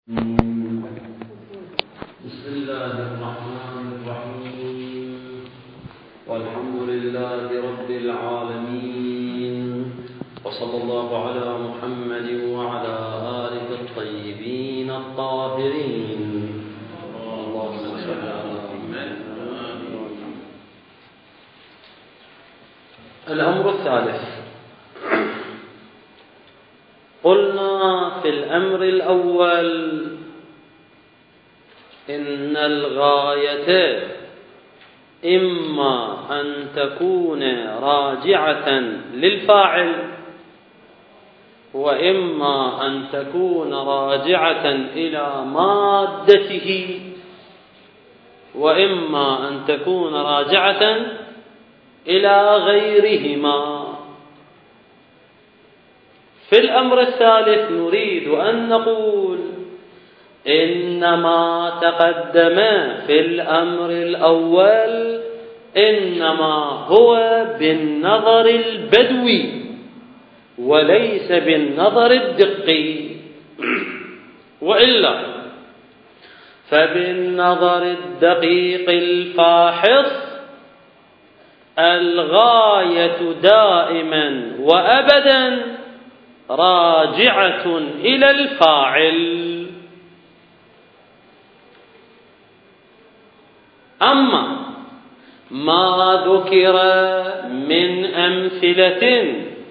بسم الله الرحمن الرحيم والحمد لله رب العالمين وصلى الله على محمد وعلى آله الطيبين الطاهرين اللهم صل على محمد. الأمر الثالث، قلنا في الأمر الأول إن الغاية إما أن تكون راجعة للفاعل وإما أن تكون راجعة إلى مادته وإما أن تكون راجعة إلى غيرهما. في الأمر الثالث نريد أن نقول إن ما تقدم في الأمر الأول إنما هو بالنظر البدوي وليس بالنظر الدقي، وإلا فبالنظر الدقيق الفاحص الغاية دائما وأبدا راجعة إلى الفاعل. أما ما ذكر من أمثلة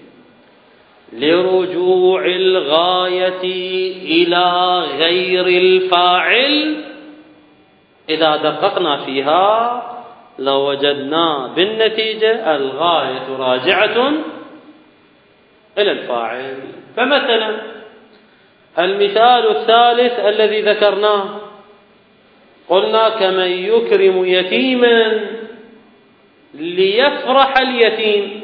لرجوع الغاية إلى غير الفاعل إذا دققنا فيها لوجدنا بالنتيجة الغاية راجعة إلى الفاعل. فمثلا المثال الثالث الذي ذكرناه قلنا كمن يكرم يتيما ليفرح اليتيم،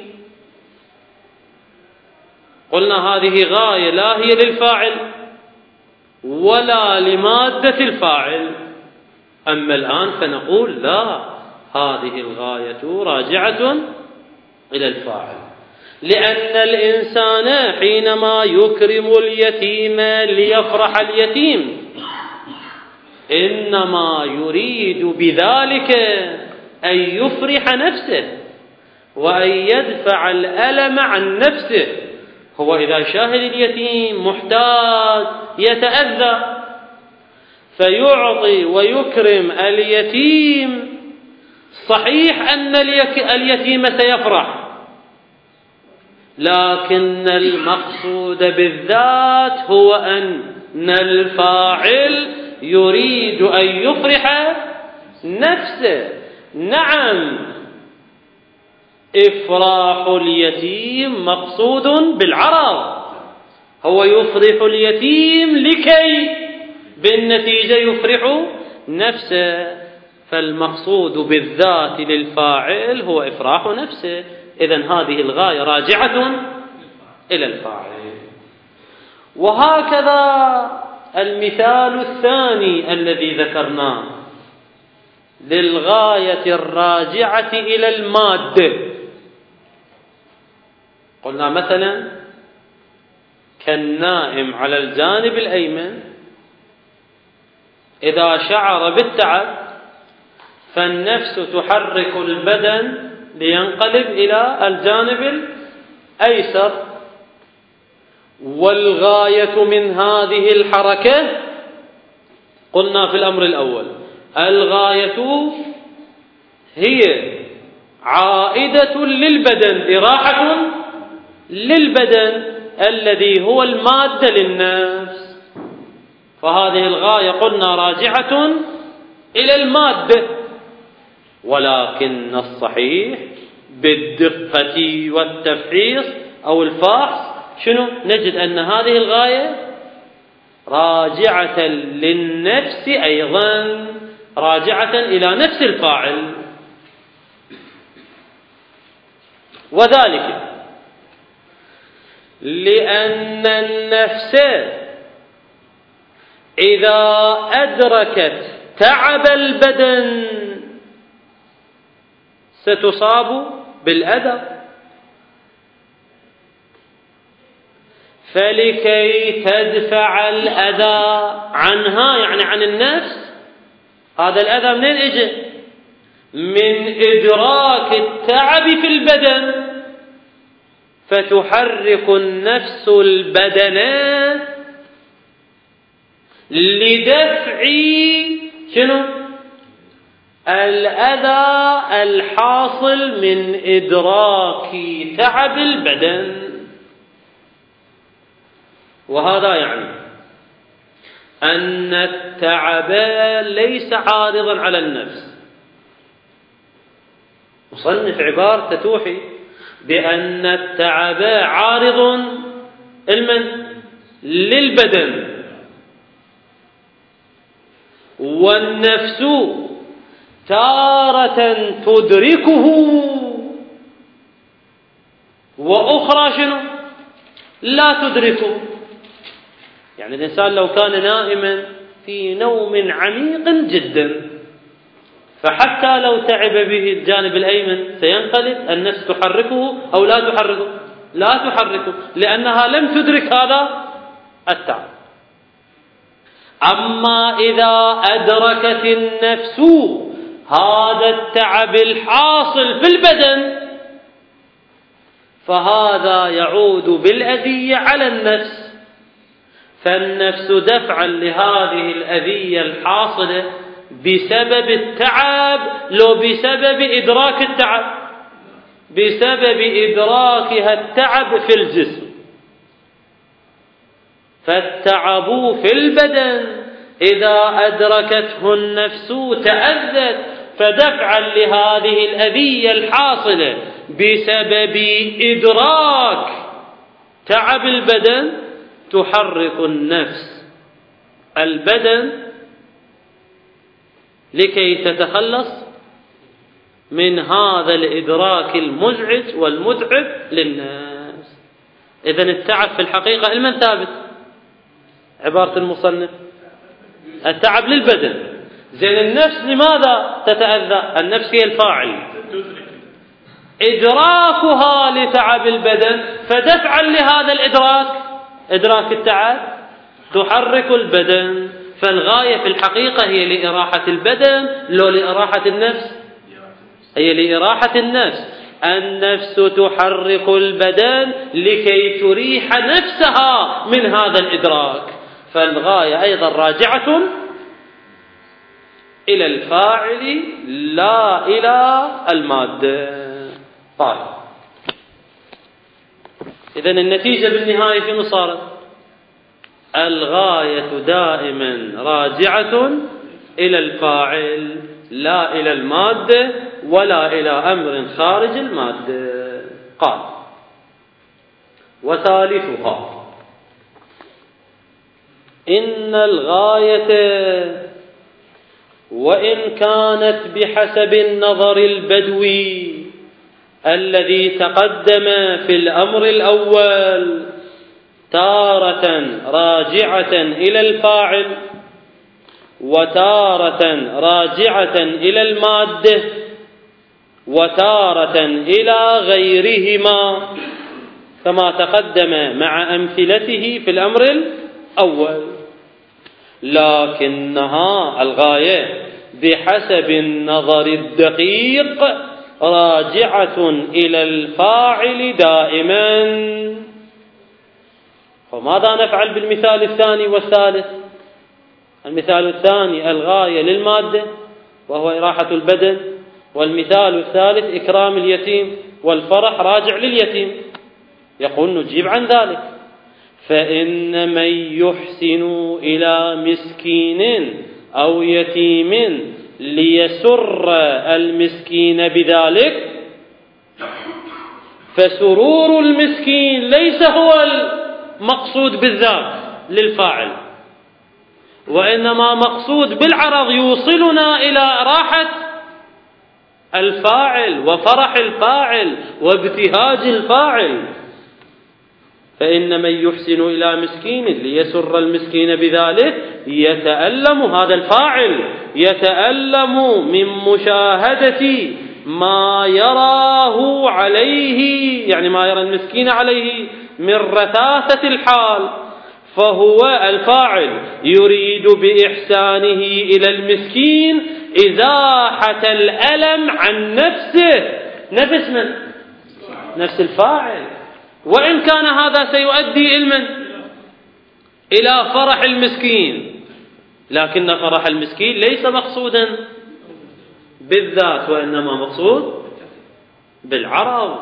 قلنا هذه غاية لا هي للفاعل ولا لمادة الفاعل. أما الآن فنقول لا، هذه الغاية راجعة إلى الفاعل، لأن الإنسان حينما يكرم اليتيم ليفرح اليتيم إنما يريد بذلك أن يفرح نفسه وأن يدفع الألم عن نفسه. هو إذا شاهد اليتيم محتاج يتأذى فيعطي ويكرم اليتيم، صحيح أن اليتيم سيفرح، لكن المقصود بالذات هو أن الفاعل يريد أن يفرح نفسه. نعم، إفراح اليتيم مقصود بالعرض، هو يفرح اليتيم لكي بالنتيجة يفرح نفسه، فالمقصود بالذات للفاعل هو إفراح نفسه. إذن هذه الغاية راجعة إلى الفاعل. وهكذا المثال الثاني الذي ذكرناه للغاية الراجعة إلى المادة، قلنا مثلا كالنائم على الجانب الأيمن إذا شعر بالتعب فالنفس تحرك البدن لينقلب إلى الجانب الأيسر، والغاية من هذه الحركة قلنا في الأمر الأول الغاية هي عائدة للبدن، إراحة للبدن الذي هو المادة للنفس، فهذه الغاية قلنا راجعة إلى المادة. ولكن الصحيح بالدقة والتفحيص أو الفحص شنو؟ نجد أن هذه الغاية راجعة للنفس، أيضا راجعة إلى نفس الفاعل، وذلك لأن النفس إذا أدركت تعب البدن ستصاب بالأذى، فلكي تدفع الأذى عنها، يعني عن النفس. هذا الأذى منين اجى؟ من إدراك التعب في البدن، فتحرك النفس البدن لدفع شنو؟ الأذى الحاصل من إدراك تعب البدن. وهذا يعني أن التعب ليس عارضا على النفس. مصنف عبارة توحي بأن التعب عارض للبدن، والنفس تارة تدركه وأخرى شنو؟ لا تدركه. يعني الإنسان لو كان نائما في نوم عميق جدا، فحتى لو تعب به الجانب الأيمن سينقلب، النفس تحركه أو لا تحركه؟ لا تحركه، لأنها لم تدرك هذا التعب. أما إذا أدركت النفس هذا التعب الحاصل في البدن، فهذا يعود بالأذية على النفس. فالنفس دفعا لهذه الأذية الحاصلة بسبب التعب، لو بسبب إدراك التعب، بسبب إدراكها التعب في الجسم. فالتعب في البدن إذا أدركته النفس تأذت، فدفعا لهذه الأذية الحاصلة بسبب إدراك تعب البدن تحرك النفس البدن لكي تتخلص من هذا الإدراك المزعج والمتعب للناس. إذن التعب في الحقيقة لمن ثابت؟ عبارة المصنف التعب للبدن. زين النفس لماذا تتأذى؟ النفس هي الفاعل، إدراكها لتعب البدن، فدفعا لهذا الإدراك، إدراك التعب، تحرك البدن. فالغاية في الحقيقة هي لإراحة البدن، لو لإراحة النفس؟ هي لإراحة النفس. النفس تحرك البدن لكي تريح نفسها من هذا الإدراك. فالغاية أيضا راجعة إلى الفاعل لا إلى المادة. طيب، إذن النتيجة بالنهاية شنو صارت؟ الغاية دائما راجعة إلى الفاعل لا إلى المادة ولا إلى أمر خارج المادة. قال: وثالثها إن الغاية وإن كانت بحسب النظر البدوي الذي تقدم في الأمر الأول تارة راجعة إلى الفاعل وتارة راجعة إلى المادة وتارة إلى غيرهما كما تقدم مع أمثلته في الأمر الأول، لكنها الغاية بحسب النظر الدقيق راجعة إلى الفاعل دائما. فماذا نفعل بالمثال الثاني والثالث؟ المثال الثاني الغاية للمادة وهو إراحة البدن، والمثال الثالث إكرام اليتيم والفرح راجع لليتيم. يقول نجيب عن ذلك: فإن من يحسن إلى مسكين أو يتيم ليسر المسكين بذلك، فسرور المسكين ليس هو المقصود بالذات للفاعل، وإنما مقصود بالعرض يوصلنا إلى راحة الفاعل وفرح الفاعل وابتهاج الفاعل. فإن من يحسن إلى مسكين ليسر المسكين بذلك يتألم، هذا الفاعل يتألم من مشاهدة ما يراه عليه، يعني ما يرى المسكين عليه من رثاثة الحال، فهو الفاعل يريد بإحسانه إلى المسكين إزاحة الألم عن نفسه. نفس من؟ نفس الفاعل. وإن كان هذا سيؤدي إلى فرح المسكين، لكن فرح المسكين ليس مقصودا بالذات، وإنما مقصود بالعرض.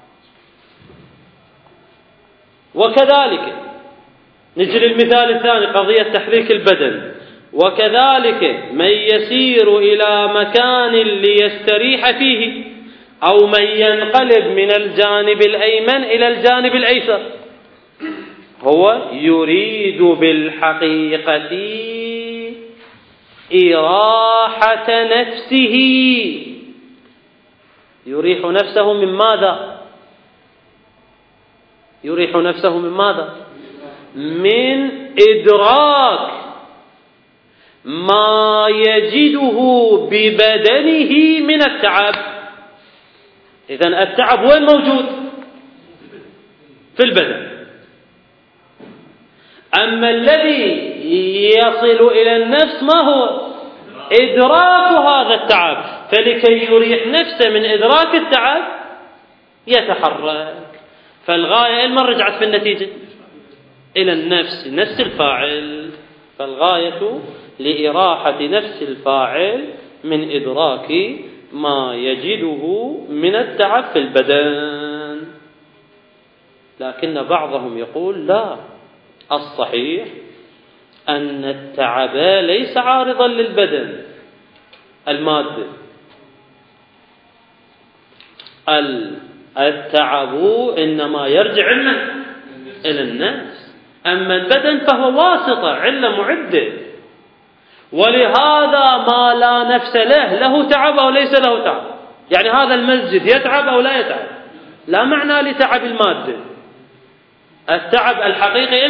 وكذلك نجري المثال الثاني، قضية تحريك البدن. وكذلك من يسير إلى مكان ليستريح فيه، أو من ينقلب من الجانب الأيمن إلى الجانب الأيسر، هو يريد بالحقيقة إراحة نفسه. يريح نفسه من ماذا؟ يريح نفسه من ماذا؟ من إدراك ما يجده ببدنه من التعب. إذن التعب وين موجود؟ في البدن. أما الذي يصل إلى النفس ما هو؟ إدراك هذا التعب. فلكي يريح نفسه من إدراك التعب يتحرك. فالغاية من رجعت في النتيجة إلى النفس، نفس الفاعل. فالغاية لإراحة نفس الفاعل من إدراك ما يجده من التعب في البدن. لكن بعضهم يقول لا، الصحيح أن التعب ليس عارضا للبدن المادة. التعب إنما يرجع إلى النفس، أما البدن فهو واسطة، علة معدة. ولهذا ما لا نفس له تعب أو ليس له تعب. يعني هذا المسجد يتعب أو لا يتعب، لا معنى لتعب المادة. التعب الحقيقي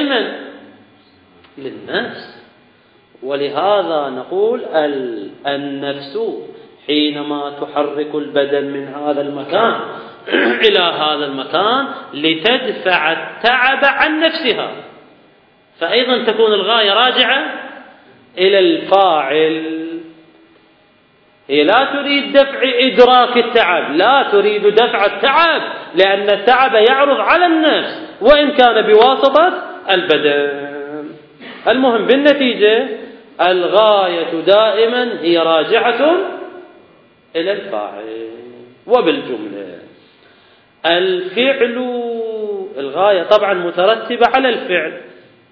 للنفس. ولهذا نقول النفس حينما تحرك البدن من هذا المكان إلى هذا المكان لتدفع التعب عن نفسها، فأيضا تكون الغاية راجعة إلى الفاعل. هي لا تريد دفع إدراك التعب، لا تريد دفع التعب، لأن التعب يعرض على النفس وإن كان بواسطة البدن. المهم بالنتيجة الغاية دائما هي راجعة إلى الفاعل. وبالجملة الفعل، الغاية طبعا مترتبة على الفعل،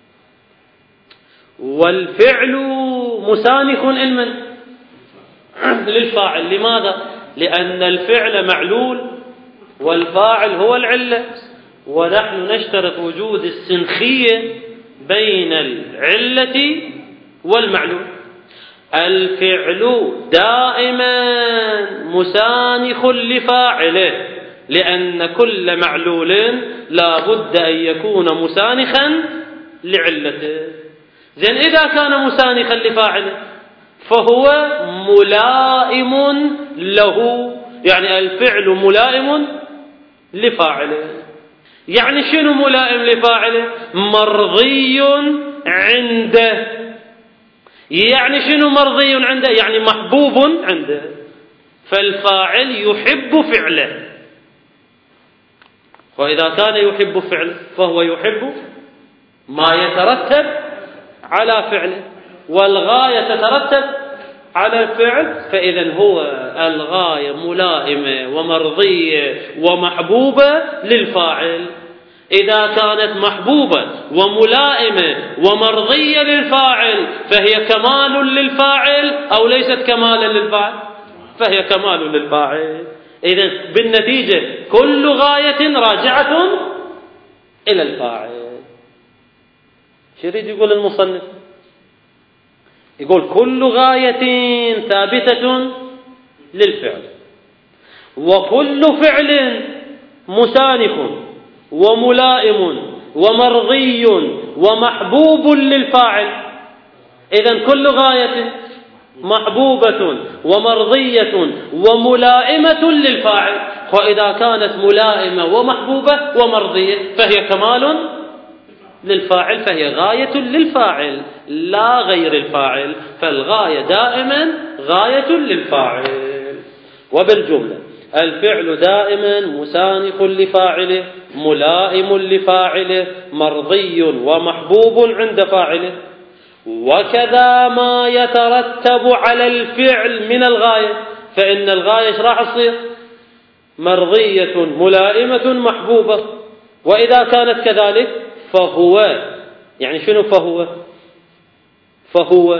والفعل مسانخ للفاعل. لماذا؟ لأن الفعل معلول والفاعل هو العلة، ونحن نشترط وجود السنخية بين العلة والمعلول. الفعل دائما مسانخ لفاعله، لأن كل معلول لا بد أن يكون مسانخا لعلته. زين، إذا كان مسانخا لفاعله فهو ملائم له، يعني الفعل ملائم لفاعله. يعني شنو ملائم لفاعله؟ مرضي عنده. يعني شنو مرضي عنده؟ يعني محبوب عنده. فالفاعل يحب فعله، وإذا كان يحب فعله فهو يحب ما يترتب على فعله، والغاية تترتب على الفعل. فإذا هو الغاية ملائمة ومرضية ومحبوبة للفاعل. إذا كانت محبوبة وملائمة ومرضية للفاعل فهي كمال للفاعل أو ليست كمالا للفاعل؟ فهي كمال للفاعل. إذن بالنتيجة كل غاية راجعة إلى الفاعل. شو يريد يقول المصنف؟ يقول كل غاية ثابتة للفعل، وكل فعل مسانخ وملائم ومرضي ومحبوب للفاعل. إذن كل غاية محبوبة ومرضية وملائمة للفاعل. وإذا كانت ملائمة ومحبوبة ومرضية فهي كمال للفاعل، فهي غاية للفاعل لا غير الفاعل، فالغاية دائما غاية للفاعل. وبالجملة الفعل دائما مسانخ لفاعله، ملائم لفاعله، مرضي ومحبوب عند فاعله. وكذا ما يترتب على الفعل من الغاية، فإن الغاية ايش راح تصير؟ مرضية ملائمة محبوبة. وإذا كانت كذلك فهو، يعني شنو فهو؟ فهو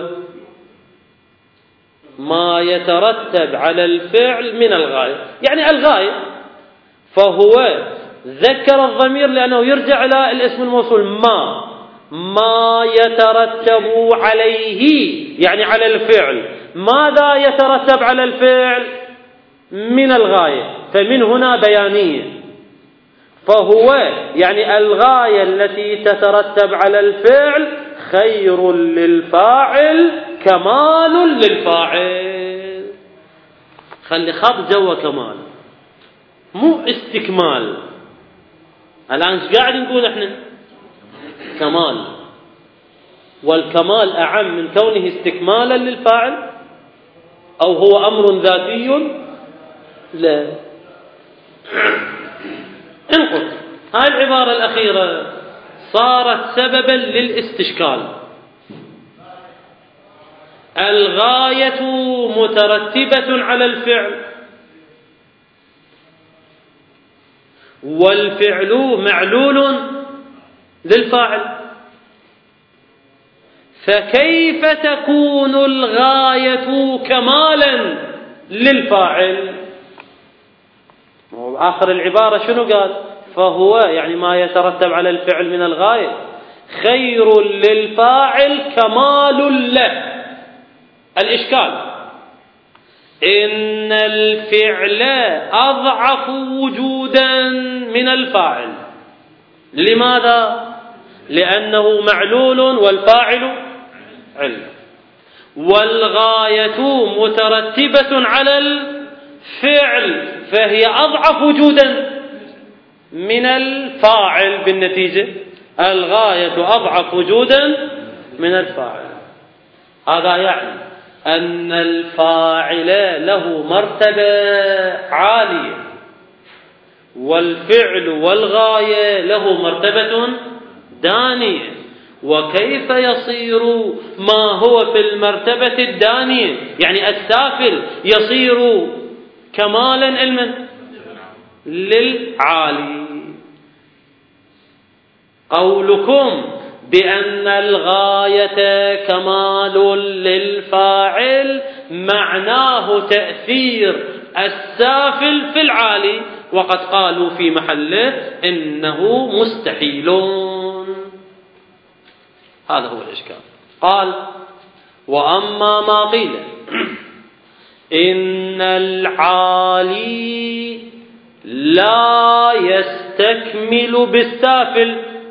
ما يترتب على الفعل من الغاية، يعني الغاية. فهو ذكر الضمير لأنه يرجع إلى الاسم الموصول ما يترتب عليه، يعني على الفعل. ماذا يترتب على الفعل؟ من الغاية، فمن هنا بيانية. فهو يعني الغاية التي تترتب على الفعل خير للفاعل كمال للفاعل. خلي خط جوا كمال، مو استكمال. الآن ايش قاعد نقول احنا؟ كمال، والكمال أعم من كونه استكمالا للفاعل، أو هو أمر ذاتي؟ لا. انقل هاي العبارة الأخيرة صارت سببا للاستشكال. الغاية مترتبة على الفعل، والفعل معلول للفاعل، فكيف تكون الغاية كمالا للفاعل؟ آخر العبارة شنو قال؟ فهو يعني ما يترتب على الفعل من الغاية خير للفاعل كمال له. الإشكال إن الفعل أضعف وجودا من الفاعل. لماذا؟ لأنه معلول والفاعل علم، والغاية مترتبة على الفعل فهي أضعف وجودا من الفاعل، بالنتيجة الغاية أضعف وجودا من الفاعل. هذا يعني أن الفاعل له مرتبة عالية، والفعل والغاية له مرتبة دانية. وكيف يصير ما هو في المرتبة الدانية، يعني السافل، يصير كمالا علما للعالي؟ قولكم بأن الغاية كمال للفاعل معناه تأثير السافل في العالي، وقد قالوا في محله إنه مستحيل. هذا هو الإشكال. قال: وأما ما قيل إن العالي لا يستكمل بالسافل.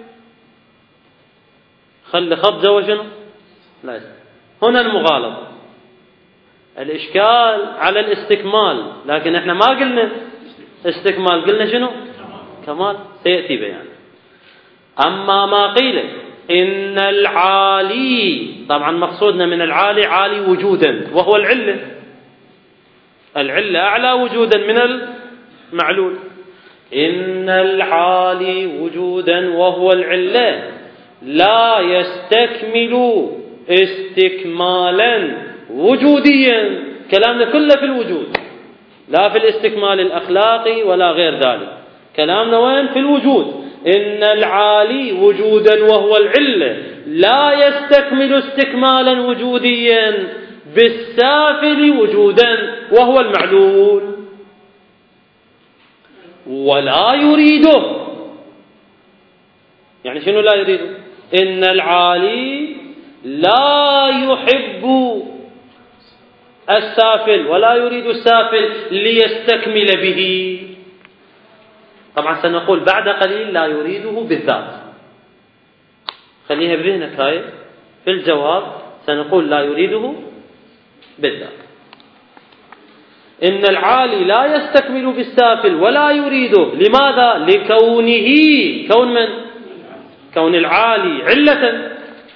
خلي خط جوا شنو؟ لا يستكمل. هنا المغالطة. الإشكال على الاستكمال، لكن احنا ما قلنا استكمال، قلنا شنو؟ كمال، سيأتي بيان. أما ما قيل إن العالي، طبعا مقصودنا من العالي عالي وجودا وهو العلة، العلة أعلى وجودا من المعلول. إن العالي وجودا وهو العلة لا يستكمل استكمالا وجوديا. كلامنا كله في الوجود، لا في الاستكمال الأخلاقي ولا غير ذلك. كلامنا وين؟ في الوجود. إن العالي وجودا وهو العلة لا يستكمل استكمالا وجوديا بالسافل وجودا وهو المعلول، ولا يريده. يعني شنو لا يريده؟ إن العالي لا يحب السافل ولا يريد السافل ليستكمل به. طبعا سنقول بعد قليل لا يريده بالذات، خليها بذهنك هاي في الجواب. سنقول لا يريده بالذات. إن العالي لا يستكمل بالسافل ولا يريده. لماذا؟ لكونه كون العالي علة،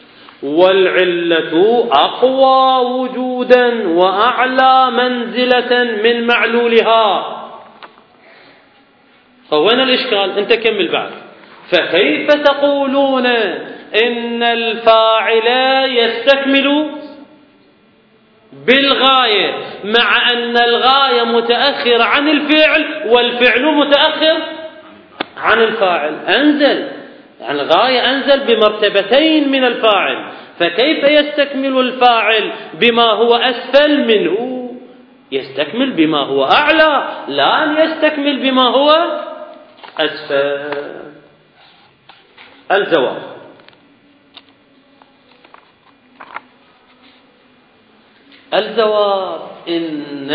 والعلة أقوى وجودا وأعلى منزلة من معلولها. فوين الإشكال؟ أنت كمل بعد. فكيف تقولون إن الفاعل يستكمل بالغاية مع أن الغاية متأخر عن الفعل والفعل متأخر عن الفاعل؟ أنزل، يعني الغاية أنزل بمرتبتين من الفاعل، فكيف يستكمل الفاعل بما هو أسفل منه؟ يستكمل بما هو أعلى، لا أن يستكمل بما هو أسفل. الجواب: الجواب إن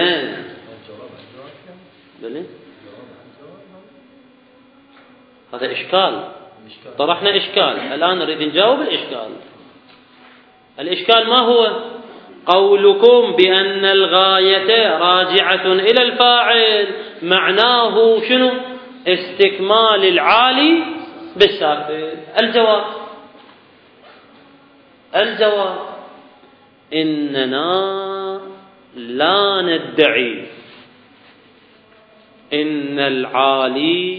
هذا إشكال، طرحنا إشكال، الآن نريد نجاوب الإشكال. الإشكال ما هو؟ قولكم بأن الغاية راجعة إلى الفاعل معناه شنو؟ استكمال العالي بالسافل. الجواب إننا لا ندعي إن العالي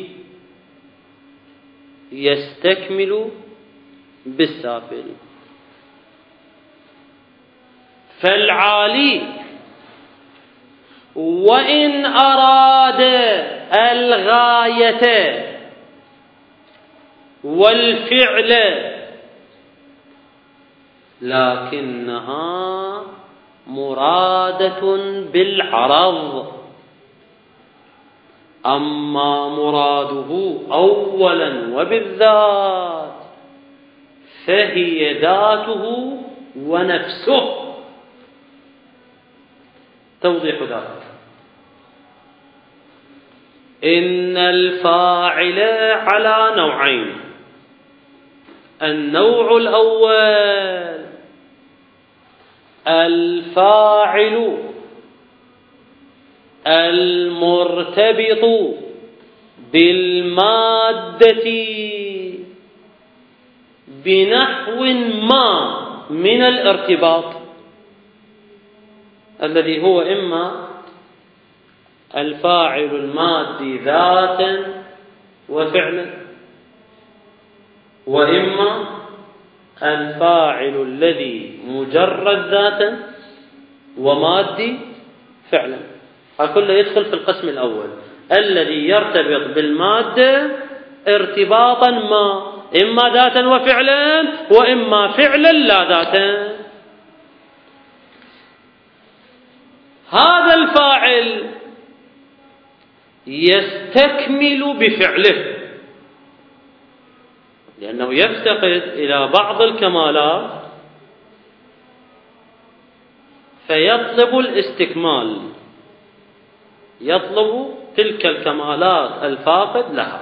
يستكمل بالسافل، فالعالي وإن أراد الغاية والفعل لكنها مرادة بالعرض، أما مراده أولا وبالذات فهي ذاته ونفسه. توضيح ذلك: إن الفاعل على نوعين. النوع الأول الفاعل المرتبط بالمادة بنحو ما من الارتباط، الذي هو إما الفاعل المادي ذاتا وفعلا، وإما الفاعل الذي مجرد ذاتا ومادي فعلا. هكذا يدخل في القسم الأول الذي يرتبط بالمادة ارتباطا ما، إما ذاتا وفعلا وإما فعلا لا ذاتا. هذا الفاعل يستكمل بفعله لأنه يفتقد إلى بعض الكمالات فيطلب الاستكمال، يطلب تلك الكمالات الفاقد لها.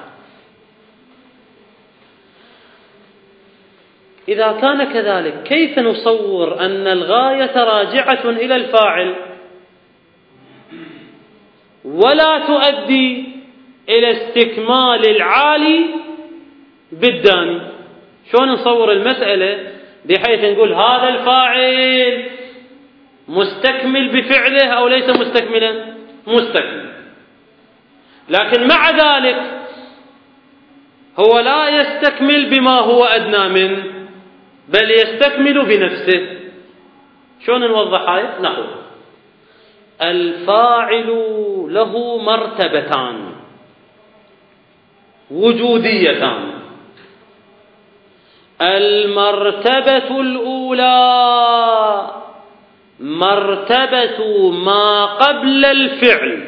إذا كان كذلك كيف نصور أن الغاية راجعة إلى الفاعل ولا تؤدي إلى استكمال العالي بالداني؟ شلون نصور المسألة بحيث نقول هذا الفاعل مستكمل بفعله أو ليس مستكملا؟ مستكمل، لكن مع ذلك هو لا يستكمل بما هو أدنى منه بل يستكمل بنفسه. شلون نوضح هاي؟ نقول الفاعل له مرتبتان وجوديتان. المرتبة الأولى مرتبة ما قبل الفعل،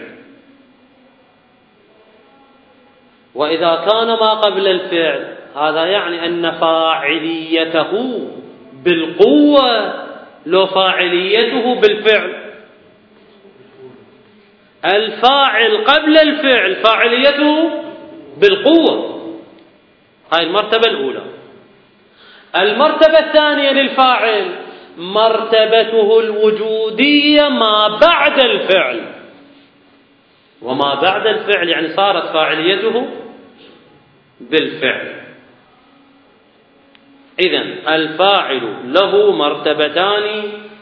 وإذا كان ما قبل الفعل هذا يعني أن فاعليته بالقوة لو فاعليته بالفعل. الفاعل قبل الفعل فاعليته بالقوة، هاي المرتبة الأولى. المرتبة الثانية للفاعل مرتبته الوجودية ما بعد الفعل، وما بعد الفعل يعني صارت فاعليته بالفعل. إذن الفاعل له مرتبتان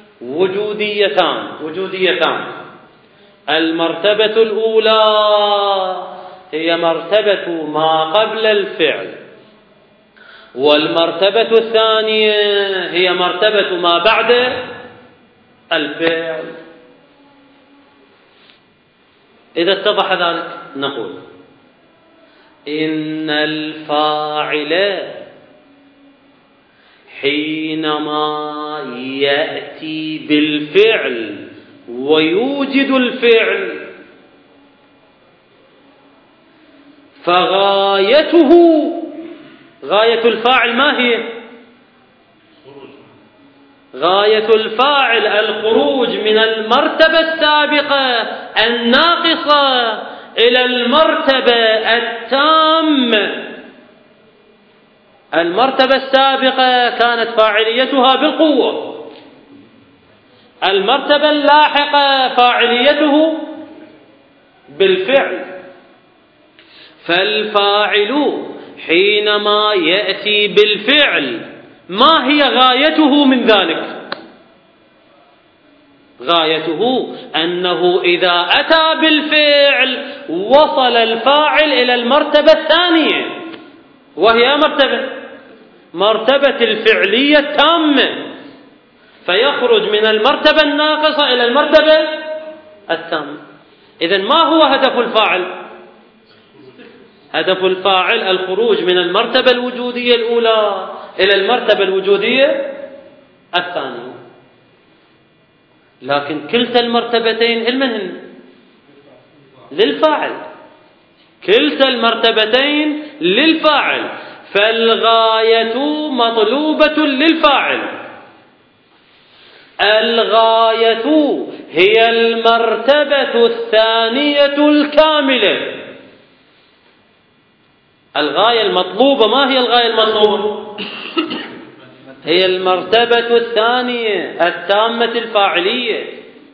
وجوديتان. المرتبة الأولى هي مرتبة ما قبل الفعل، والمرتبة الثانية هي مرتبة ما بعد الفعل. إذا اتضح ذلك نقول إن الفاعل حينما يأتي بالفعل ويوجد الفعل فغايته، غاية الفاعل ما هي؟ غاية الفاعل الخروج من المرتبة السابقة الناقصة إلى المرتبة التامة. المرتبة السابقة كانت فاعليتها بالقوة، المرتبة اللاحقة فاعليته بالفعل. فالفاعل حينما يأتي بالفعل ما هي غايته من ذلك؟ غايته أنه إذا أتى بالفعل وصل الفاعل إلى المرتبة الثانية، وهي مرتبة الفعلية التامة، فيخرج من المرتبة الناقصة إلى المرتبة التامة. إذن ما هو هدف الفاعل؟ هدف الفاعل الخروج من المرتبة الوجودية الأولى إلى المرتبة الوجودية الثانية. لكن كلتا المرتبتين لمن؟ للفاعل. كلتا المرتبتين للفاعل، فالغاية مطلوبة للفاعل. الغاية هي المرتبة الثانية الكاملة. الغاية المطلوبة، ما هي الغاية المطلوبة؟ هي المرتبة الثانية التامة الفاعلية.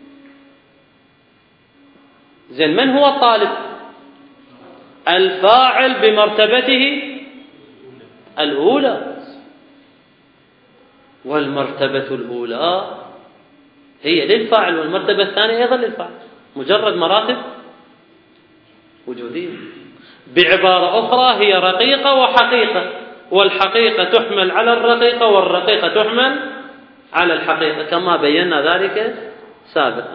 زين، من هو الطالب؟ الفاعل بمرتبته الأولى، والمرتبة الأولى هي للفاعل، والمرتبة الثانية أيضا للفاعل، مجرد مراتب وجودية. بعبارة أخرى هي رقيقة وحقيقة، والحقيقة تحمل على الرقيقة، والرقيقة تحمل على الحقيقة، كما بينا ذلك سابقا.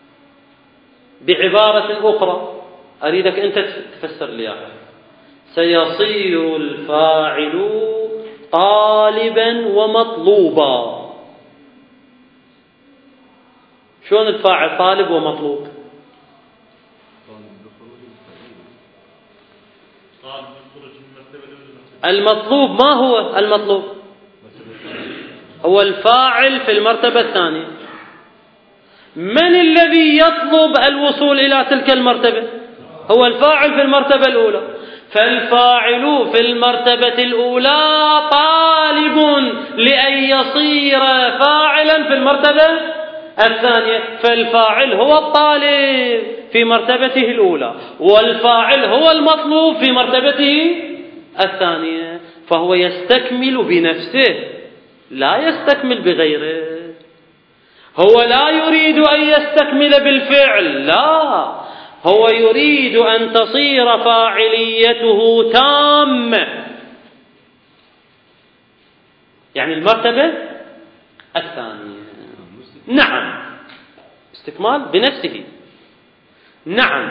بعبارة أخرى أريدك أنت تفسر لي إياها. سيصير الفاعل طالبا ومطلوبا. شلون الفاعل طالب ومطلوب؟ المطلوب ما هو المطلوب؟ هو الفاعل في المرتبة الثانية. من الذي يطلب الوصول إلى تلك المرتبة؟ هو الفاعل في المرتبة الأولى. فالفاعل في المرتبة الأولى طالب لأن يصير فاعلا في المرتبة الثانية. فالفاعل هو الطالب في مرتبته الأولى، والفاعل هو المطلوب في مرتبته الثانية. فهو يستكمل بنفسه، لا يستكمل بغيره. هو لا يريد أن يستكمل بالفعل، لا، هو يريد أن تصير فاعليته تامة، يعني المرتبة الثانية. نعم، استكمال بنفسه. نعم،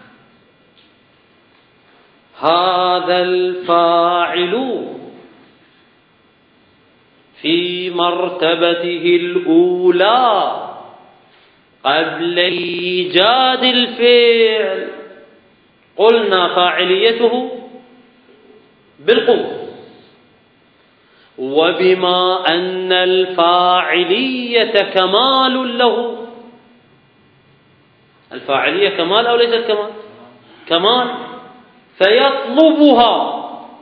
هذا الفاعل في مرتبته الأولى قبل إيجاد الفعل قلنا فاعليته بالقوة، وبما أن الفاعلية كمال له. الفاعلية كمال أو ليست كمال؟ كمال، فيطلبها.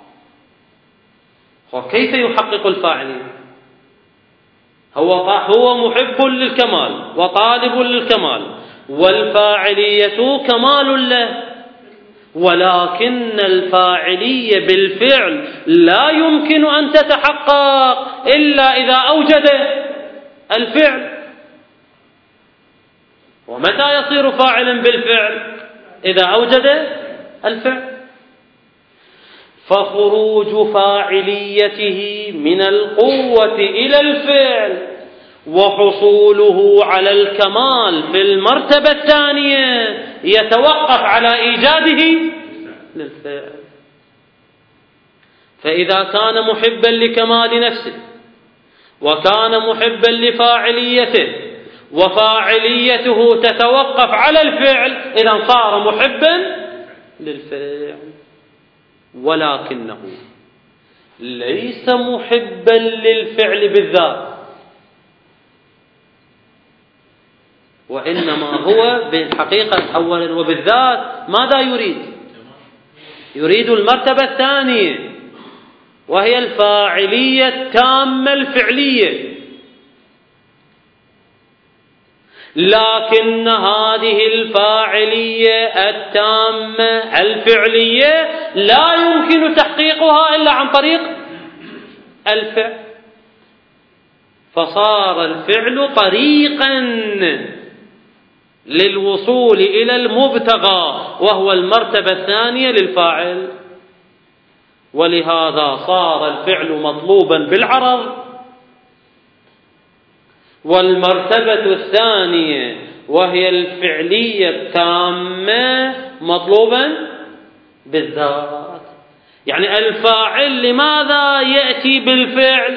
وكيف يحقق الفاعلية؟ هو محب للكمال وطالب للكمال، والفاعلية كمال له، ولكن الفاعلية بالفعل لا يمكن أن تتحقق إلا إذا أوجد الفعل. ومتى يصير فاعلا بالفعل؟ إذا أوجد الفعل. فخروج فاعليته من القوة إلى الفعل وحصوله على الكمال في المرتبة الثانية يتوقف على إيجاده للفعل. فإذا كان محبا لكمال نفسه وكان محبا لفاعليته وفاعليته تتوقف على الفعل، إذا صار محبا للفعل، ولكنه ليس محبا للفعل بالذات، وإنما هو بالحقيقة أولا وبالذات ماذا يريد؟ يريد المرتبة الثانية وهي الفاعلية التامة الفعلية. لكن هذه الفاعلية التامة الفعلية لا يمكن تحقيقها إلا عن طريق الفعل، فصار الفعل طريقا للوصول إلى المبتغى وهو المرتبة الثانية للفاعل. ولهذا صار الفعل مطلوبا بالعرض، والمرتبة الثانية وهي الفعلية التامة مطلوبا بالذات. يعني الفاعل لماذا يأتي بالفعل؟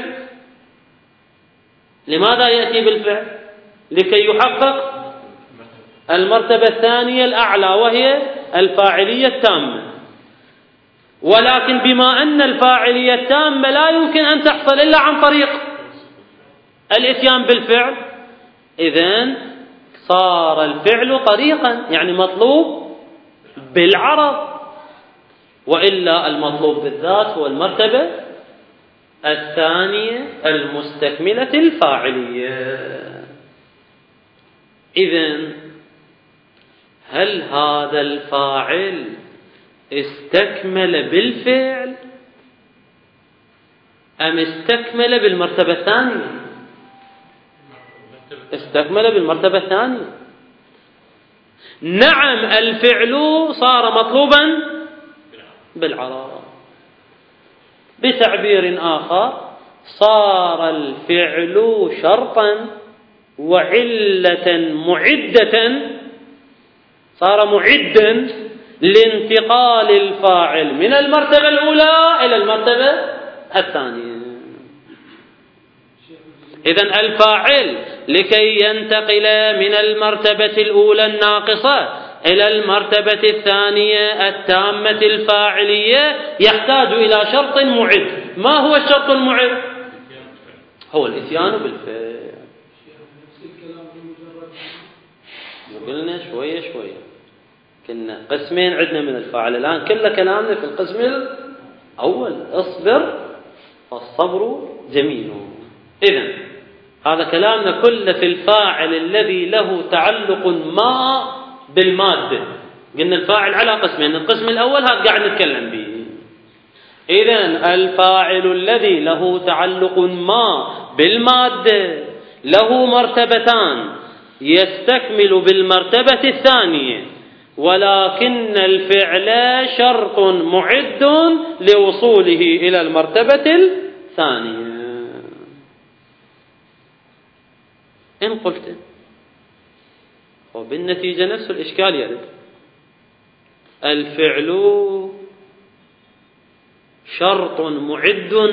لماذا يأتي بالفعل؟ لكي يحقق المرتبة الثانية الأعلى وهي الفاعلية التامة. ولكن بما أن الفاعلية التامة لا يمكن أن تحصل إلا عن طريق الإتيان بالفعل، إذن صار الفعل طريقا، يعني مطلوب بالعرض، وإلا المطلوب بالذات هو المرتبة الثانية المستكملة الفاعلية. إذن هل هذا الفاعل استكمل بالفعل أم استكمل بالمرتبة الثانية؟ استكمل بالمرتبة الثانية. نعم الفعل صار مطلوبا بالعرض. بتعبير آخر صار الفعل شرطا وعلة معدة، صار معدا لانتقال الفاعل من المرتبة الأولى إلى المرتبة الثانية. إذن الفاعل لكي ينتقل من المرتبة الأولى الناقصة إلى المرتبة الثانية التامة الفاعلية يحتاج إلى شرط معد. ما هو الشرط المعد؟ هو الإتيان بالفعل. قلنا شوية كنا قسمين عندنا من الفاعل، الآن كل كلامنا في القسم الأول. اصبر فالصبر جميل. إذن هذا كلامنا كله في الفاعل الذي له تعلق ما بالمادة. قلنا الفاعل على قسمين، القسم الأول هذا قاعد نتكلم به. إذن الفاعل الذي له تعلق ما بالمادة له مرتبتان، يستكمل بالمرتبة الثانية، ولكن الفعل شرط معد لوصوله إلى المرتبة الثانية. إن قلت وبالنتيجة نفس الإشكال يرد. الفعل شرط معد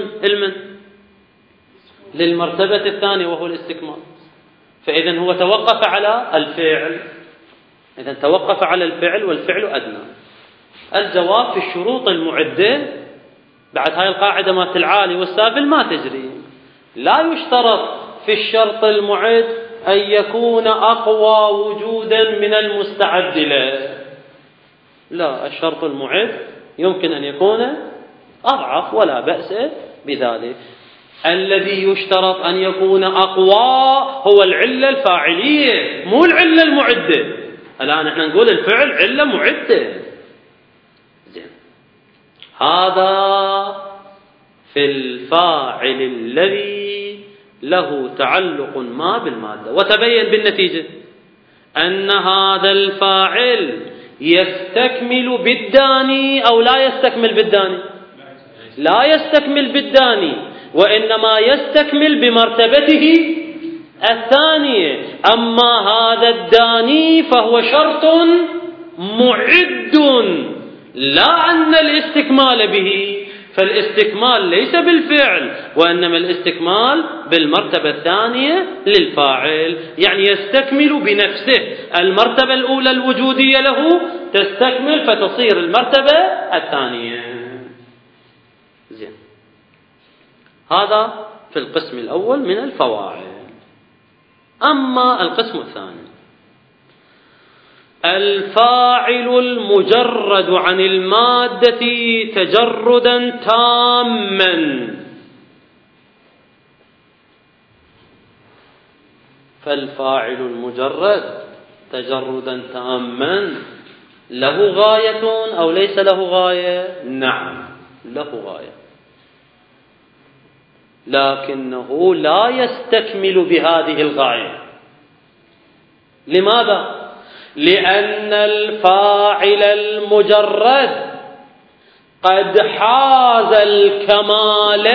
للمرتبة الثانية وهو الاستكمال، فإذا هو توقف على الفعل. إذا توقف على الفعل والفعل أدنى. الجواب في الشروط المعدة بعد هاي القاعدة مالت العالي والسافل ما تجري. لا يشترط في الشرط المعد أن يكون أقوى وجودا من المستعد له. لا، الشرط المعد يمكن أن يكون أضعف ولا بأس بذلك. الذي يشترط أن يكون أقوى هو العلة الفاعلية، مو العلة المعدة. الآن احنا نقول الفعل علة معدة. زين، هذا في الفاعل الذي له تعلق ما بالمادة. وتبين بالنتيجة أن هذا الفاعل يستكمل بالداني أو لا يستكمل بالداني؟ لا يستكمل بالداني، وإنما يستكمل بمرتبته الثانية. أما هذا الداني فهو شرط معد، لا أن الاستكمال به، فالاستكمال ليس بالفعل وإنما الاستكمال بالمرتبة الثانية للفاعل، يعني يستكمل بنفسه. المرتبة الأولى الوجودية له تستكمل فتصير المرتبة الثانية. زين، هذا في القسم الأول من الفواعل. أما القسم الثاني، الفاعل المجرد عن المادة تجردا تاما. فالفاعل المجرد تجردا تاما له غاية أو ليس له غاية؟ نعم له غاية، لكنه لا يستكمل بهذه الغاية. لماذا؟ لأن الفاعل المجرد قد حاز الكمال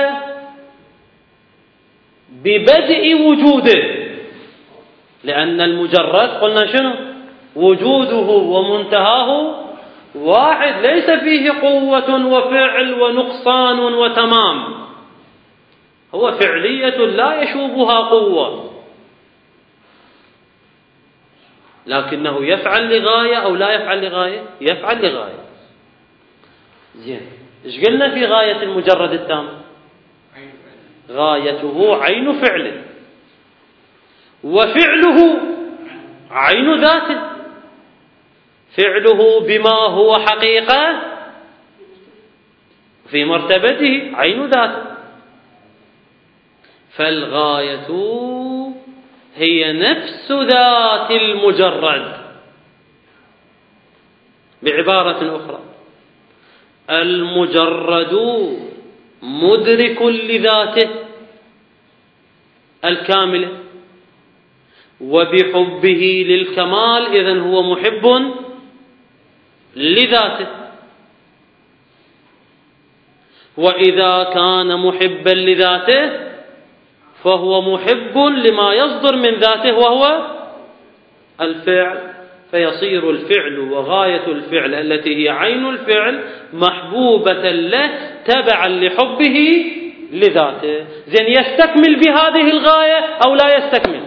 ببدء وجوده. لأن المجرد قلنا شنو؟ وجوده ومنتهاه واحد، ليس فيه قوة وفعل ونقصان وتمام، هو فعلية لا يشوبها قوة، لكنه يفعل لغاية أو لا يفعل لغاية؟ يفعل لغاية. زين، ايش قلنا في غاية المجرد التام؟ غايته عين فعله، وفعله عين ذاته، فعله بما هو حقيقة في مرتبته عين ذاته. فالغاية هي نفس ذات المجرد. بعبارة أخرى، المجرد مدرك لذاته الكاملة، وبحبه للكمال إذن هو محب لذاته. وإذا كان محبا لذاته فهو محب لما يصدر من ذاته وهو الفعل، فيصير الفعل وغاية الفعل التي هي عين الفعل محبوبة له تبعا لحبه لذاته. زين، يستكمل بهذه الغاية أو لا يستكمل؟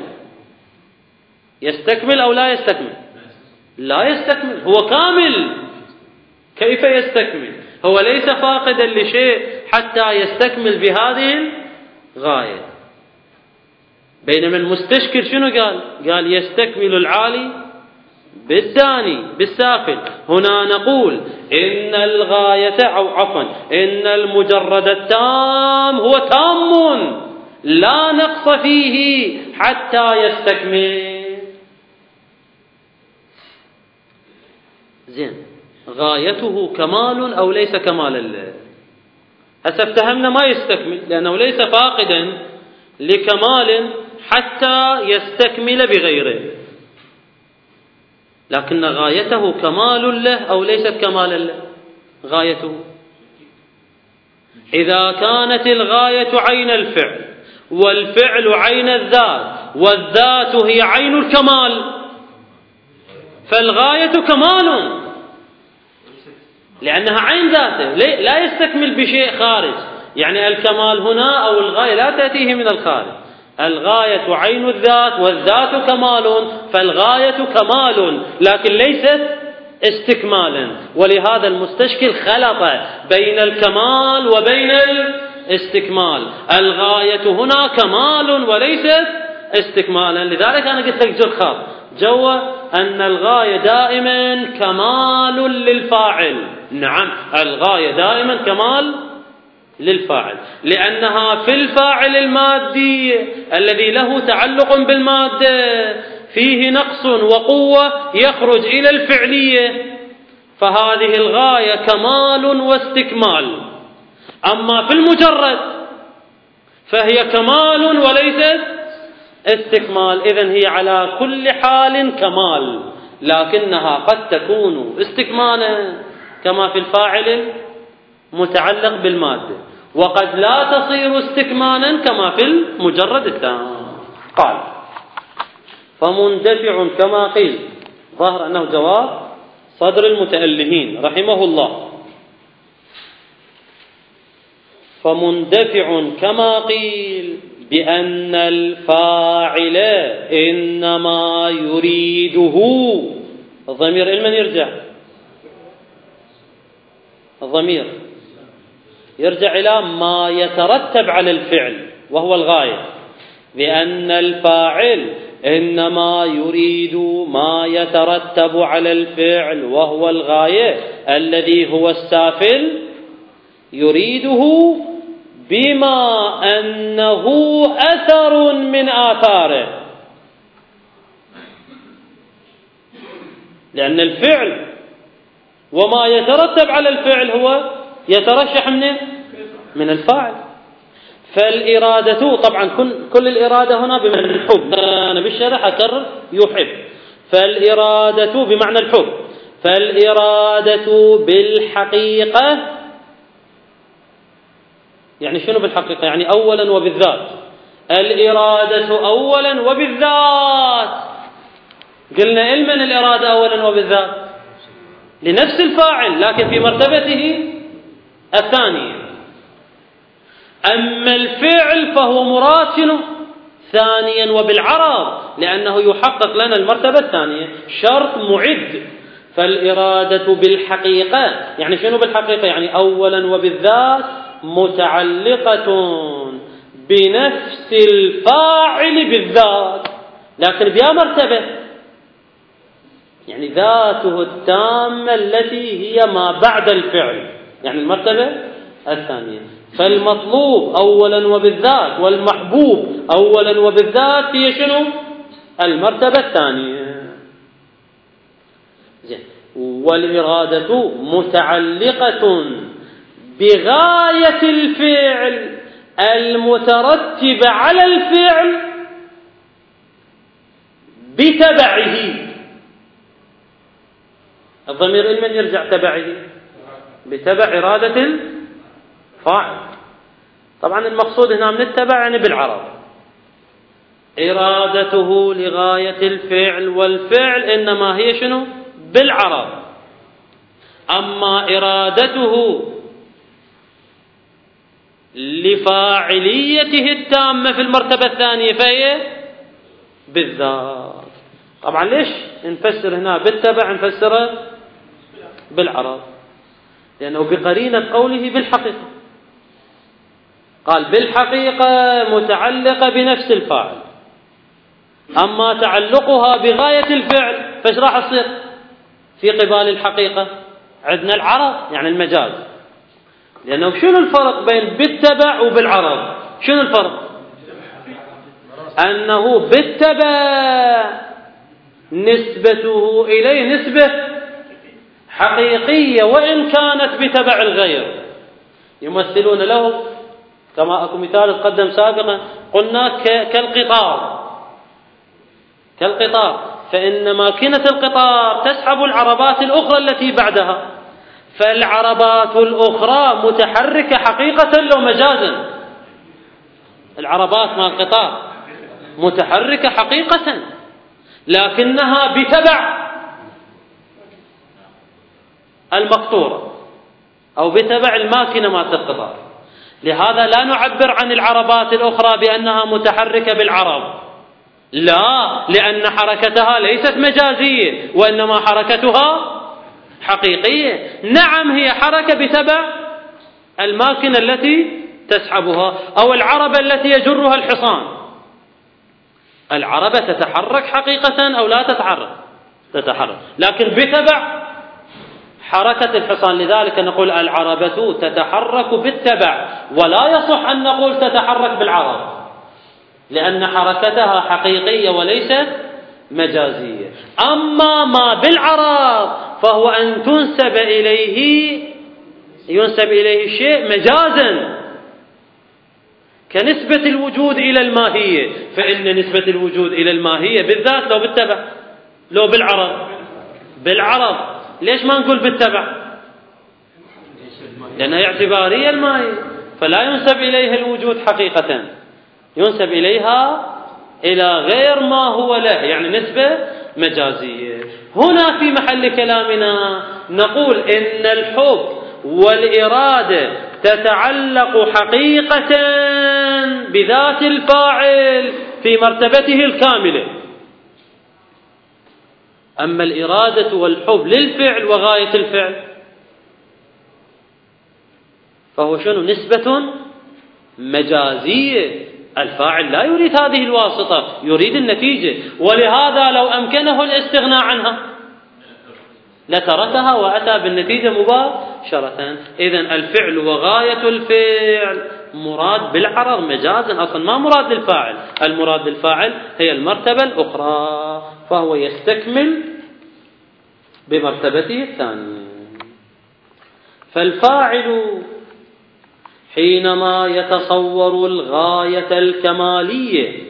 يستكمل أو لا يستكمل؟ لا يستكمل، هو كامل. كيف يستكمل؟ هو ليس فاقدا لشيء حتى يستكمل بهذه الغاية. بينما المستشكل شنو قال؟ قال يستكمل العالي بالداني بالسافل. هنا نقول إن الغاية أو عفوا إن المجرد التام هو تام لا نقص فيه حتى يستكمل. زين، غايته كمال أو ليس كمالا له؟ هسه افتهمنا ما يستكمل لأنه ليس فاقدا لكمال حتى يستكمل بغيره، لكن غايته كمال له أو ليست كمالا له؟ غايته. إذا كانت الغاية عين الفعل والفعل عين الذات والذات هي عين الكمال فالغاية كمال، لأنها عين ذاته لا يستكمل بشيء خارج. يعني الكمال هنا أو الغاية لا تأتيه من الخارج، الغاية عين الذات والذات كمال، فالغاية كمال لكن ليست استكمالا. ولهذا المستشكل خلط بين الكمال وبين الاستكمال. الغاية هنا كمال وليست استكمالا. لذلك أنا قلت لك جرخاط جوا أن الغاية دائما كمال للفاعل. نعم، الغاية دائما كمال للفاعل، لأنها في الفاعل المادي الذي له تعلق بالمادة فيه نقص وقوة يخرج إلى الفعلية، فهذه الغاية كمال واستكمال. أما في المجرد فهي كمال وليست استكمال، إذن هي على كل حال كمال، لكنها قد تكون استكمالا كما في الفاعل متعلق بالمادة، وقد لا تصير استكمالا كما في المجرد التام. قال فمندفع كما قيل، ظاهر أنه جواب صدر المتألهين رحمه الله. فمندفع كما قيل بأن الفاعل إنما يريده، الضمير إلى من يرجع؟ الضمير يرجع إلى ما يترتب على الفعل وهو الغاية، بأن الفاعل إنما يريد ما يترتب على الفعل وهو الغاية الذي هو السافل، يريده بما أنه أثر من آثاره، لأن الفعل وما يترتب على الفعل هو يترشح من الفاعل. فالإرادة طبعا كل الإرادة هنا بمعنى الحب، أنا بالشرح أكرر يحب، فالإرادة بمعنى الحب، فالإرادة بالحقيقة يعني شنو بالحقيقة؟ يعني أولا وبالذات، الإرادة أولا وبالذات. قلنا لمن الإرادة أولا وبالذات؟ لنفس الفاعل لكن في مرتبته الثانية. أما الفعل فهو مراد شنو؟ ثانيا وبالعرض، لأنه يحقق لنا المرتبة الثانية، شرط معد. فالإرادة بالحقيقة يعني شنو بالحقيقة؟ يعني أولا وبالذات متعلقة بنفس الفاعل بالذات، لكن بها مرتبة، يعني ذاته التامة التي هي ما بعد الفعل، يعني المرتبة الثانية. فالمطلوب أولا وبالذات والمحبوب أولا وبالذات هي شنو؟ المرتبة الثانية. والإرادة متعلقة بغاية الفعل المترتب على الفعل بتبعه. الضمير لمن يرجع تبعه؟ بتبع إرادة الفاعل. طبعا المقصود هنا من التبع يعني بالعرض، إرادته لغاية الفعل، والفعل إنما هي شنو؟ بالعرض. أما إرادته لفاعليته التامة في المرتبة الثانية فهي بالذات. طبعا ليش نفسر هنا بالتبع نفسره بالعرض؟ لأنه بقرينة قوله بالحقيقة، قال بالحقيقة متعلقة بنفس الفاعل، أما تعلقها بغاية الفعل فايش راح يصير في قبال الحقيقة؟ عندنا العرض يعني المجاز. لأنه شنو الفرق بين بالتبع وبالعرض؟ شنو الفرق؟ أنه بالتبع نسبته إليه نسبة حقيقية وإن كانت بتبع الغير، يمثلون له كما أكو مثال تقدم سابقا قلنا كالقطار، فإن ماكينة القطار تسحب العربات الأخرى التي بعدها، فالعربات الأخرى متحركة حقيقة لو مجازا، العربات مع القطار متحركة حقيقة لكنها بتبع المقطورة أو بتبع الماكينة مع القطار. لهذا لا نعبر عن العربات الأخرى بأنها متحركة بالعرب، لا، لأن حركتها ليست مجازية وإنما حركتها حقيقية. نعم هي حركة بتبع الماكينة التي تسحبها أو العربة التي يجرها الحصان. العربة تتحرك حقيقة أو لا تتحرك لكن بتبع حركة الحصان. لذلك نقول العربة تتحرك بالتبع، ولا يصح أن نقول تتحرك بالعرب، لأن حركتها حقيقية وليست مجازية. أما ما بالعرض فهو أن ينسب إليه الشيء مجازا، كنسبة الوجود إلى الماهية، فإن نسبة الوجود إلى الماهية بالذات لو بالتبع، لو بالعرض ليش ما نقول بالتبع؟ لأنها اعتبارية الماهية، فلا ينسب إليها الوجود حقيقة، ينسب إليها إلى غير ما هو له، يعني نسبة مجازية. هنا في محل كلامنا نقول إن الحب والإرادة تتعلق حقيقة بذات الفاعل في مرتبته الكاملة، أما الإرادة والحب للفعل وغاية الفعل فهو شنو؟ نسبة مجازية. الفاعل لا يريد هذه الواسطة، يريد النتيجة، ولهذا لو أمكنه الاستغناء عنها لتركها وأتى بالنتيجة مباشرة. إذن الفعل وغاية الفعل مراد بالعرض مجازا، أصلا ما مراد للفاعل، المراد للفاعل هي المرتبة الأخرى، فهو يستكمل بمرتبته الثانية. فالفاعل حينما يتصور الغاية الكمالية،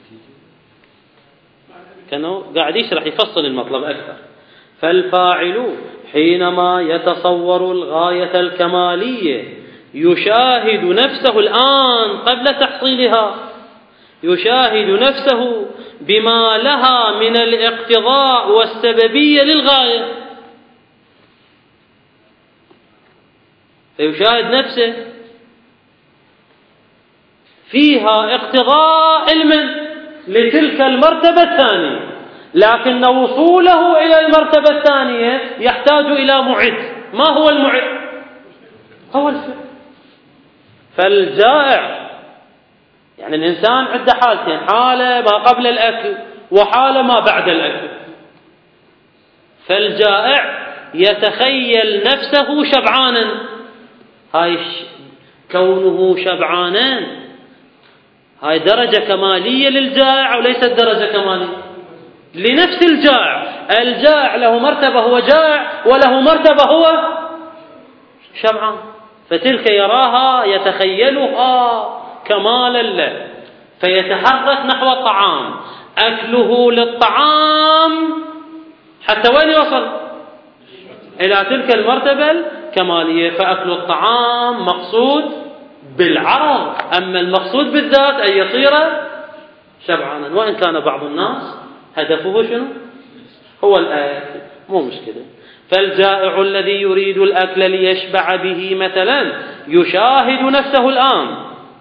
كانوا قاعد يشرح يفصل المطلب أكثر. فالفاعل حينما يتصور الغاية الكمالية يشاهد نفسه الآن قبل تحصيلها، يشاهد نفسه بما لها من الاقتضاء والسببية للغاية، فيشاهد نفسه فيها اقتضاء علم لتلك المرتبة الثانية، لكن وصوله إلى المرتبة الثانية يحتاج إلى معد. ما هو المعد؟ هو الفعل. فالجائع، يعني الإنسان عنده حالتين، حالة ما قبل الأكل وحالة ما بعد الأكل. فالجائع يتخيل نفسه شبعانا، هاي كونه شبعانا هاي درجة كمالية للجائع وليست درجة كمالية لنفس الجائع. الجائع له مرتبة هو جائع، وله مرتبة هو شبعان، فتلك يراها يتخيلها كمالا له، فيتحرك نحو الطعام، أكله للطعام حتى وين يوصل؟ إلى تلك المرتبة الكمالية. فأكل الطعام مقصود بالعرض، أما المقصود بالذات أن يصير شبعانا، وإن كان بعض الناس هدفه شنو؟ هو الأكل، مو مشكلة. فالجائع الذي يريد الأكل ليشبع به مثلا يشاهد نفسه الآن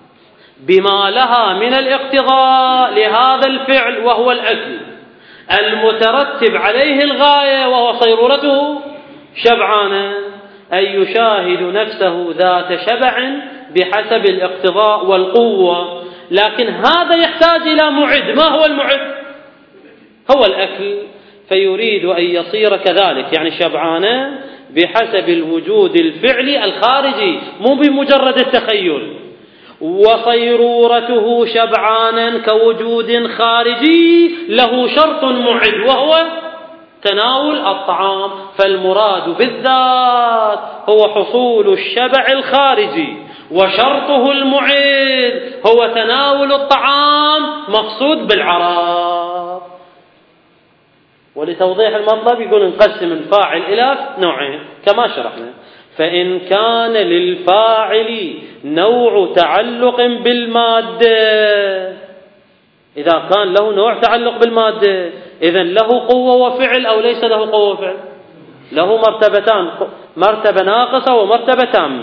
بما لها من الاقتضاء لهذا الفعل وهو الأكل المترتب عليه الغاية وهو صيرورته شبعانا، أي يشاهد نفسه ذات شبع بحسب الاقتضاء والقوة، لكن هذا يحتاج إلى معد. ما هو المعد؟ هو الأكل، فيريد أن يصير كذلك، يعني شبعانا بحسب الوجود الفعلي الخارجي، مو بمجرد التخيل. وصيرورته شبعانا كوجود خارجي له شرط معد وهو تناول الطعام، فالمراد بالذات هو حصول الشبع الخارجي، وشرطه المعد هو تناول الطعام مقصود بالعرض. ولتوضيح المطلب يقول نقسم الفاعل إلى نوعين كما شرحنا. فإن كان للفاعل نوع تعلق بالمادة، إذا كان له نوع تعلق بالمادة إذن له قوة وفعل أو ليس له قوة وفعل؟ له مرتبتان، مرتبة ناقصة ومرتبة تامة.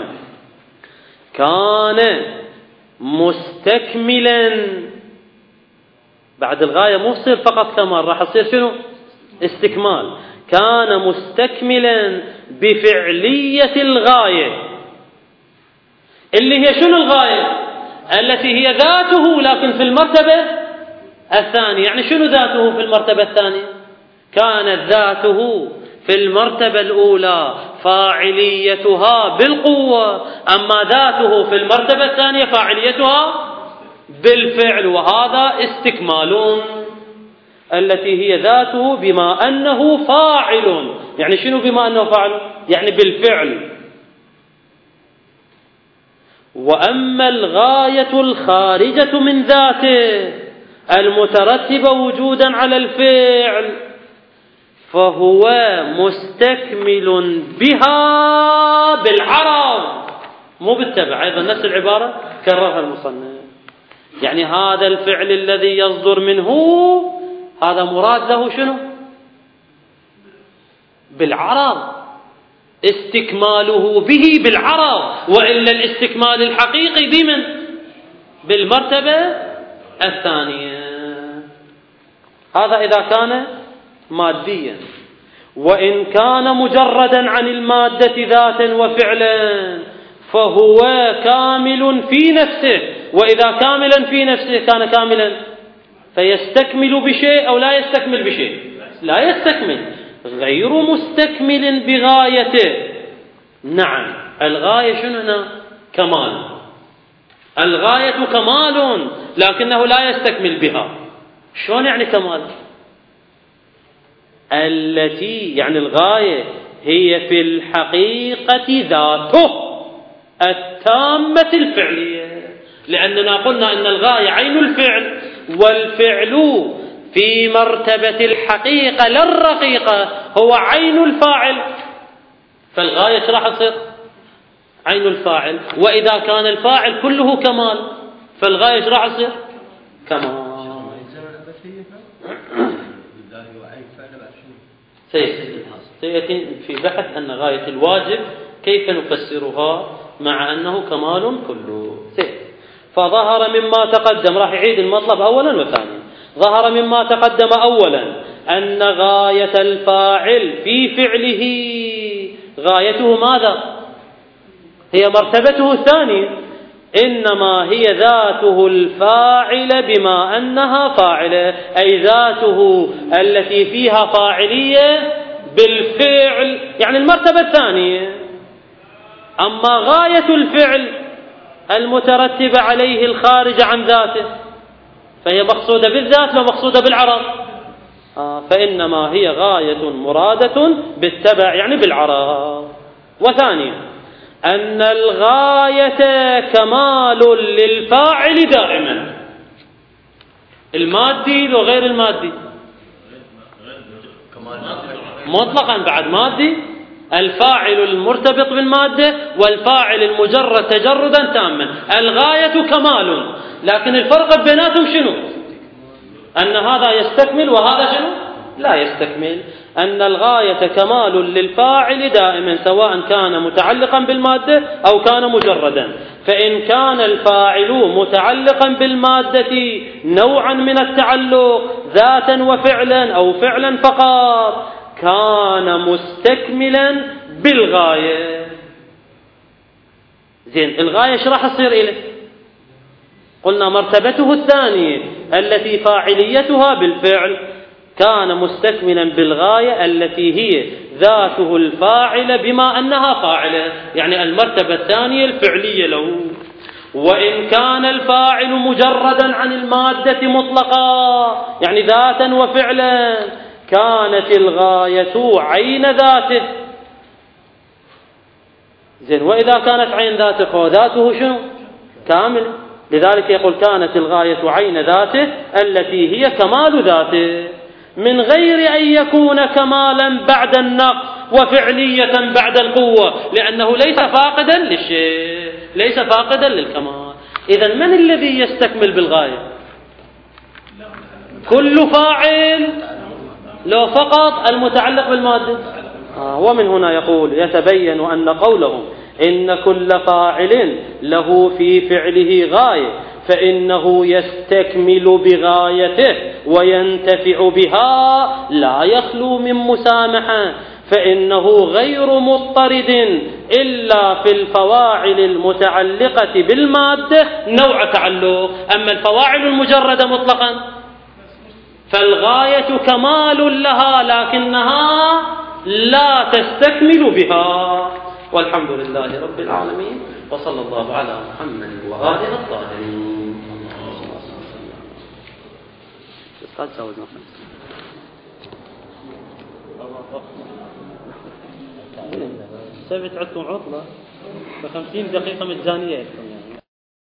كان مستكملا، بعد الغاية مو تصير فقط كمال، راح تصير شنو؟ استكمال. كان مستكملا بفعلية الغاية، اللي هي شنو الغاية؟ التي هي ذاته لكن في المرتبة الثانية. يعني شنو ذاته في المرتبة الثانية؟ كانت ذاته في المرتبة الأولى فاعليتها بالقوة، أما ذاته في المرتبة الثانية فاعليتها بالفعل، وهذا استكمال. التي هي ذاته بما أنه فاعل. يعني شنو بما أنه فاعل؟ يعني بالفعل. وأما الغاية الخارجة من ذاته المترتبة وجودا على الفعل فهو مستكمل بها بالعرض، مو بالتبع. أيضا نفس العبارة كررها المصنف. يعني هذا الفعل الذي يصدر منه هذا مراد له شنو؟ بالعرض، استكماله به بالعرض، وإلا الاستكمال الحقيقي بمن؟ بالمرتبة الثانية. هذا إذا كان ماديا. وإن كان مجردا عن المادة ذاتا وفعلا فهو كامل في نفسه. وإذا كاملا في نفسه كان كاملا فيستكمل بشيء أو لا يستكمل بشيء؟ لا يستكمل، غير مستكمل بغايته. نعم، الغاية شنو هنا؟ كمال. الغاية كمال لكنه لا يستكمل بها. شلون يعني كمال؟ التي يعني الغاية هي في الحقيقة ذاته التامة الفعلية، لأننا قلنا أن الغاية عين الفعل، والفعل في مرتبة الحقيقة لا الرقيقة هو عين الفاعل، فالغاية راح تصير عين الفاعل. وإذا كان الفاعل كله كمال فالغاية راح تصير كمال. سيأتي في بحث أن غاية الواجب كيف نفسرها مع أنه كمال كله. فظهر مما تقدم، راح يعيد المطلب أولا وثانيا. ظهر مما تقدم أولا أن غاية الفاعل في فعله غايته ماذا؟ هي مرتبته الثانية، إنما هي ذاته الفاعل بما أنها فاعلة، أي ذاته التي فيها فاعلية بالفعل، يعني المرتبة الثانية. أما غاية الفعل المترتبة عليه الخارج عن ذاته فهي مقصودة بالذات لو مقصودة بالعرض، فإنما هي غاية مرادة بالتبع يعني بالعرض. وثانيا أن الغاية كمال للفاعل دائما، المادي وغير المادي مطلقا بعد مادي، الفاعل المرتبط بالمادة والفاعل المجرد تجردا تاما. الغاية كمال، لكن الفرق بيناتهم شنو؟ أن هذا يستكمل وهذا شنو؟ لا يستكمل. أن الغاية كمال للفاعل دائما سواء كان متعلقا بالمادة أو كان مجردا. فإن كان الفاعل متعلقا بالمادة نوعا من التعلق ذاتا وفعلا أو فعلا فقط كان مستكملا بالغاية. زين، الغاية ايش راح تصير إليه؟ قلنا مرتبته الثانية التي فاعليتها بالفعل كان مستكملا بالغاية التي هي ذاته الفاعل بما أنها فاعلة، يعني المرتبة الثانية الفعلية له. وإن كان الفاعل مجردا عن المادة مطلقا يعني ذاتا وفعلا كانت الغاية عين ذاته. زين، وإذا كانت عين ذاته فذاته شنو؟ كامل. لذلك يقول كانت الغاية عين ذاته التي هي كمال ذاته من غير أن يكون كمالا بعد النقص وفعلية بعد القوة، لأنه ليس فاقدا للشيء، ليس فاقدا للكمال. إذن من الذي يستكمل بالغاية؟ كل فاعل لو فقط المتعلق بالمادة. ومن هنا يقول يتبين أن قولهم إن كل فاعل له في فعله غاية فإنه يستكمل بغايته وينتفع بها لا يخلو من مسامحة، فإنه غير مضطرد إلا في الفواعل المتعلقة بالمادة نوع تعلق. أما الفواعل المجردة مطلقا فالغاية كمال لها لكنها لا تستكمل بها. والحمد لله رب العالمين، وصلى الله على محمد وآله الطاهرين. لا تزودنا 5 سبت عندكم عطلة ف50 دقيقة مجانية لكم يعني.